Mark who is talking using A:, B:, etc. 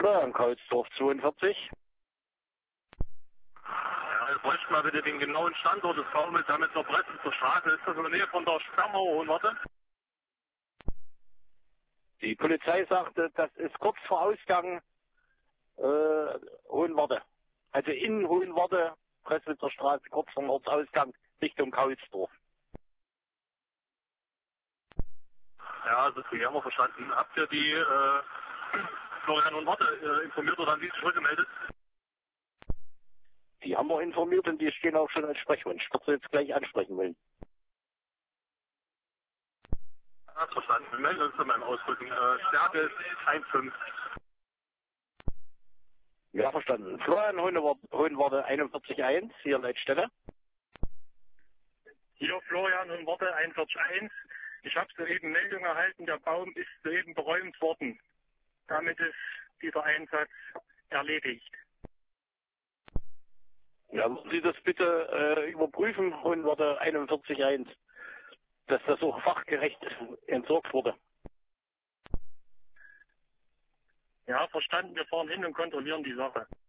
A: Florian Kaulsdorf 42.
B: Ja, jetzt bräuchte mal bitte den genauen Standort des Baumes, damit zur Presse zur Straße. Ist das in der Nähe von der Sperrmauer Hohenwarte?
A: Die Polizei sagte, das ist kurz vor Ausgang Hohenwarte. Also in Hohenwarte, Presswitzer Straße, kurz vor Ortsausgang Richtung Kaulsdorf.
B: Ja, das haben wir verstanden. Habt ihr die Florian Hohenwarte informiert oder haben die sich zurückgemeldet?
A: Die haben wir informiert und die stehen auch schon als Sprechwunsch. Ich würde sie jetzt gleich ansprechen wollen.
B: Ja, verstanden. Wir melden uns zu meinem Ausdrücken. Stärke ist 1,5.
A: Ja, verstanden. Florian Hohenwarte 41.1, hier Leitstelle.
B: Hier Florian Hohenwarte 41.1. Ich habe soeben Meldung erhalten, der Baum ist soeben beräumt worden. Damit ist dieser Einsatz erledigt.
A: Ja, würden Sie das bitte überprüfen, Hohenwarte 41.1, dass das auch fachgerecht entsorgt wurde.
B: Ja, verstanden. Wir fahren hin und kontrollieren die Sache.